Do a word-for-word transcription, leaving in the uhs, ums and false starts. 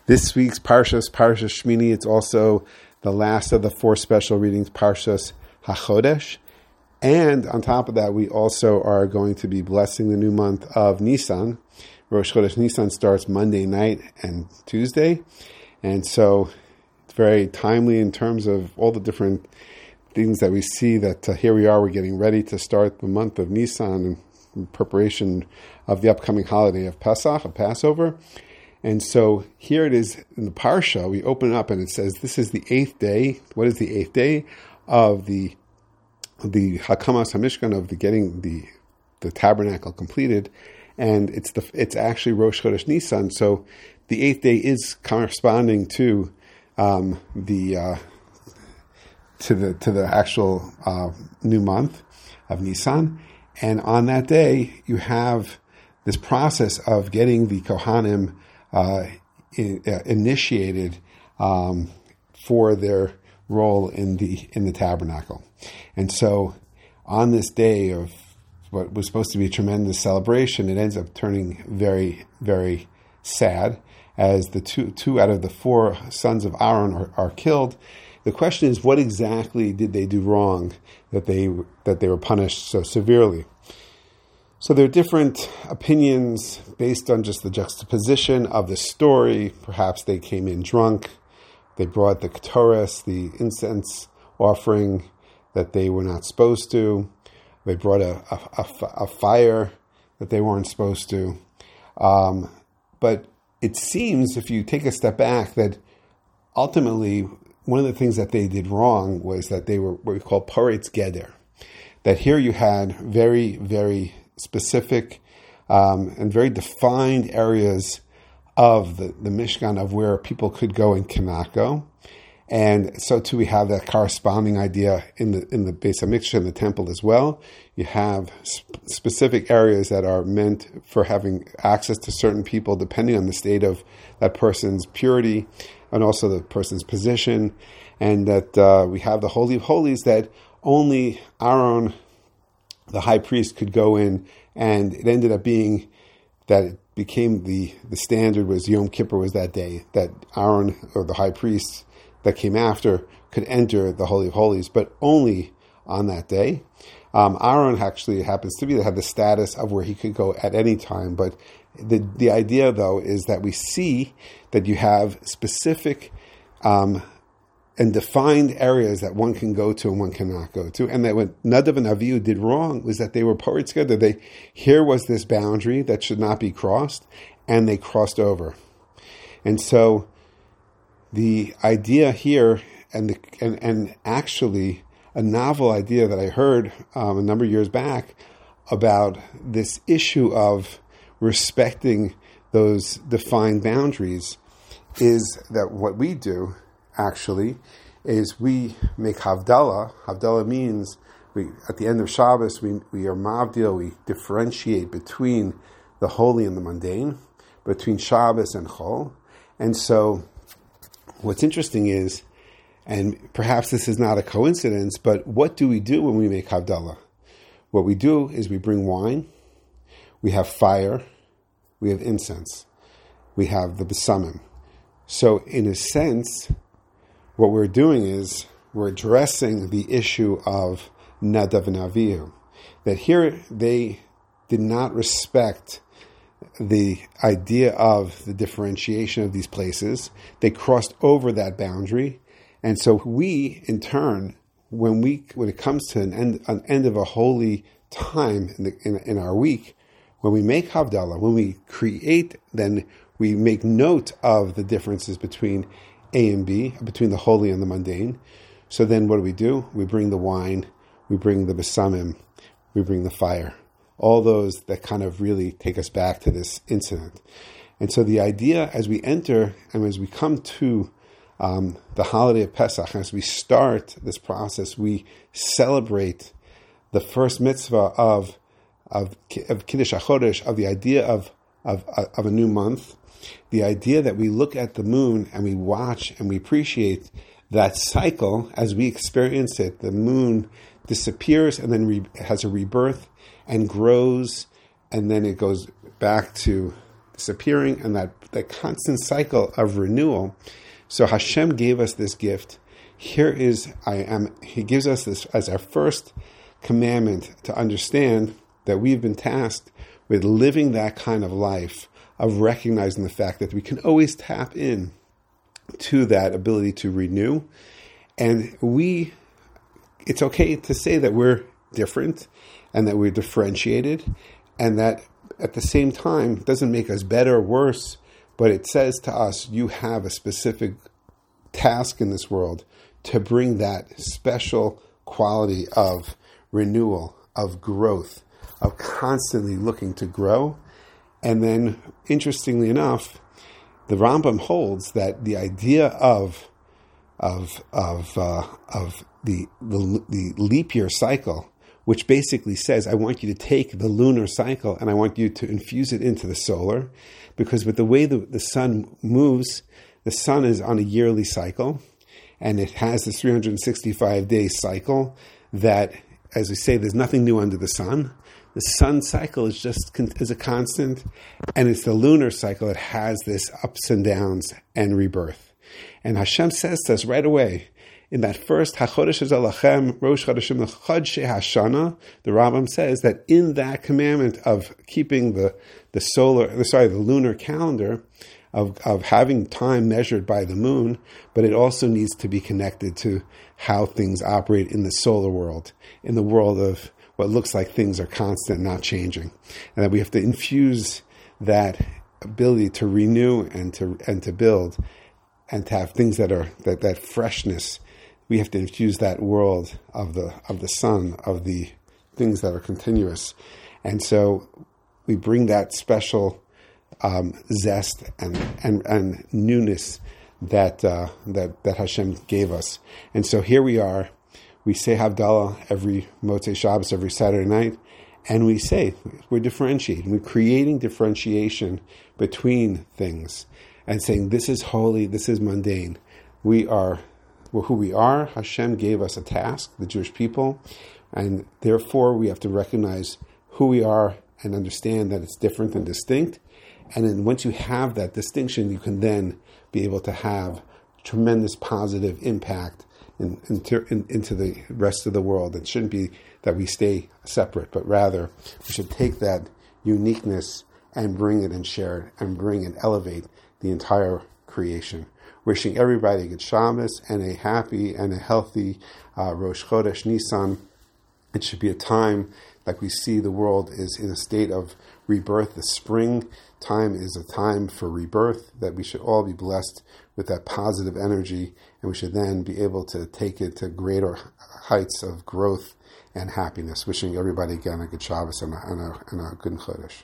This week's Parshas, Parshas Shmini, it's also the last of the four special readings, Parshas HaChodesh. And on top of that, we also are going to be blessing the new month of Nisan. Rosh Chodesh Nisan starts Monday night and Tuesday. And so it's very timely in terms of all the different things that we see that uh, here we are, we're getting ready to start the month of Nisan in preparation of the upcoming holiday of Pesach, of Passover. And so here it is in the Parsha, we open it up and it says, this is the eighth day. What is the eighth day? Of the the Hakamas HaMishkan, of the getting the the tabernacle completed. And it's the it's actually Rosh Chodesh Nisan. So the eighth day is corresponding to um, the uh, to the to the actual uh, new month of Nisan. And on that day, you have this process of getting the Kohanim Uh, in, uh, initiated um, for their role in the in the tabernacle. And so on this day of what was supposed to be a tremendous celebration, it ends up turning very, very sad as the two two out of the four sons of Aaron are, are killed. The question is, what exactly did they do wrong that they that they were punished so severely? So there are different opinions based on just the juxtaposition of the story. Perhaps they came in drunk. They brought the Ketores, the incense offering that they were not supposed to. They brought a, a, a, a fire that they weren't supposed to. Um, but it seems, if you take a step back, that ultimately one of the things that they did wrong was that they were what we call Poretz Geder. That here you had very, very specific um, and very defined areas of the, the Mishkan of where people could go and cannot go. And so too we have that corresponding idea in the in the Beis HaMikdash, in the temple as well. You have sp- specific areas that are meant for having access to certain people depending on the state of that person's purity and also the person's position. And that uh, we have the Holy of Holies that only Aaron, the high priest, could go in, and it ended up being that it became the, the standard was Yom Kippur was that day, that Aaron, or the high priest that came after, could enter the Holy of Holies, but only on that day. Um, Aaron actually happens to be, that had the status of where he could go at any time, but the, the idea, though, is that we see that you have specific um and defined areas that one can go to and one cannot go to. And that what Nadav and Avihu did wrong was that they were poritz geder. They, here was this boundary that should not be crossed, and they crossed over. And so the idea here, and the, and, and actually a novel idea that I heard um, a number of years back about this issue of respecting those defined boundaries, is that what we do actually is we make Havdalah. Havdalah means we, at the end of Shabbos, we, we are Mavdil, we differentiate between the holy and the mundane, between Shabbos and Chol. And so what's interesting is, and perhaps this is not a coincidence, but what do we do when we make Havdalah? What we do is we bring wine, we have fire, we have incense, we have the besamim. So in a sense, what we're doing is we're addressing the issue of Nadav and Avihu. That here they did not respect the idea of the differentiation of these places. They crossed over that boundary. And so we, in turn, when we when it comes to an end, an end of a holy time in, the, in, in our week, when we make Havdalah, when we create, then we make note of the differences between A and B, between the holy and the mundane. So then what do we do? We bring the wine, we bring the besamim, we bring the fire. All those that kind of really take us back to this incident. And so the idea as we enter and as we come to um, the holiday of Pesach, as we start this process, we celebrate the first mitzvah of of, of Kiddush HaChodesh, of the idea of, of, of a new month. The idea that we look at the moon and we watch and we appreciate that cycle as we experience it. The moon disappears and then re- has a rebirth and grows, and then it goes back to disappearing, and that, that constant cycle of renewal. So Hashem gave us this gift. Here is, I am, He gives us this as our first commandment to understand that we've been tasked with living that kind of life, of recognizing the fact that we can always tap in to that ability to renew. And we, it's okay to say that we're different and that we're differentiated, and that at the same time doesn't make us better or worse, but it says to us, you have a specific task in this world to bring that special quality of renewal, of growth, of constantly looking to grow. And then, interestingly enough, the Rambam holds that the idea of of of uh, of the, the the leap year cycle, which basically says, I want you to take the lunar cycle and I want you to infuse it into the solar, because with the way the, the sun moves, the sun is on a yearly cycle, and it has this three hundred sixty-five day cycle that, as we say, there's nothing new under the sun. The sun cycle is just is a constant, and it's the lunar cycle that has this ups and downs and rebirth. And Hashem says to us right away, in that first HaChodesh Hazeh Rosh Chodeshim L'Chodshei Hashana, the Rambam says that in that commandment of keeping the the solar, sorry, the lunar calendar, of of having time measured by the moon, but it also needs to be connected to how things operate in the solar world, in the world of what looks like things are constant, not changing, and that we have to infuse that ability to renew and to and to build, and to have things that are that that freshness. We have to infuse that world of the of the sun, of the things that are continuous, and so we bring that special um, zest and, and and newness that uh, that that Hashem gave us. And so here we are. We say Havdalah every Motzei Shabbos, every Saturday night, and we say we're differentiating. We're creating differentiation between things and saying this is holy, this is mundane. We are who we are. Hashem gave us a task, the Jewish people, and therefore we have to recognize who we are and understand that it's different and distinct. And then once you have that distinction, you can then be able to have tremendous positive impact in, into, in, into the rest of the world. It shouldn't be that we stay separate, but rather we should take that uniqueness and bring it and share it and bring and elevate the entire creation. Wishing everybody a good Shabbos and a happy and a healthy uh, Rosh Chodesh Nisan. It should be a time, like we see the world is in a state of rebirth. The spring time is a time for rebirth, that we should all be blessed with that positive energy, and we should then be able to take it to greater heights of growth and happiness. Wishing everybody again a good Shabbos and a, and a, and a good Chodesh.